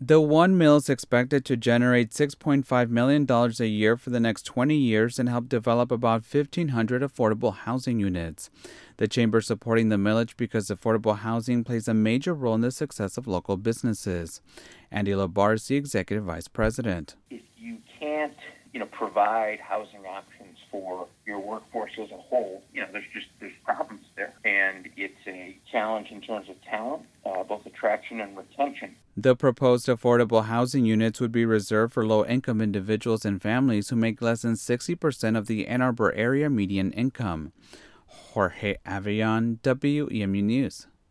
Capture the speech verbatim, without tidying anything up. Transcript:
The one mill is expected to generate six point five million dollars a year for the next twenty years and help develop about fifteen hundred affordable housing units. The chamber is supporting the millage because affordable housing plays a major role in the success of local businesses. Andy Labar is the executive vice president. If you can't, you know, provide housing options for your workforce as a whole, you know, there's just there's problems there, and it's a challenge in terms of talent, uh, both attraction and retention. The proposed affordable housing units would be reserved for low-income individuals and families who make less than sixty percent of the Ann Arbor area median income. Jorge Avellán, W E M U News.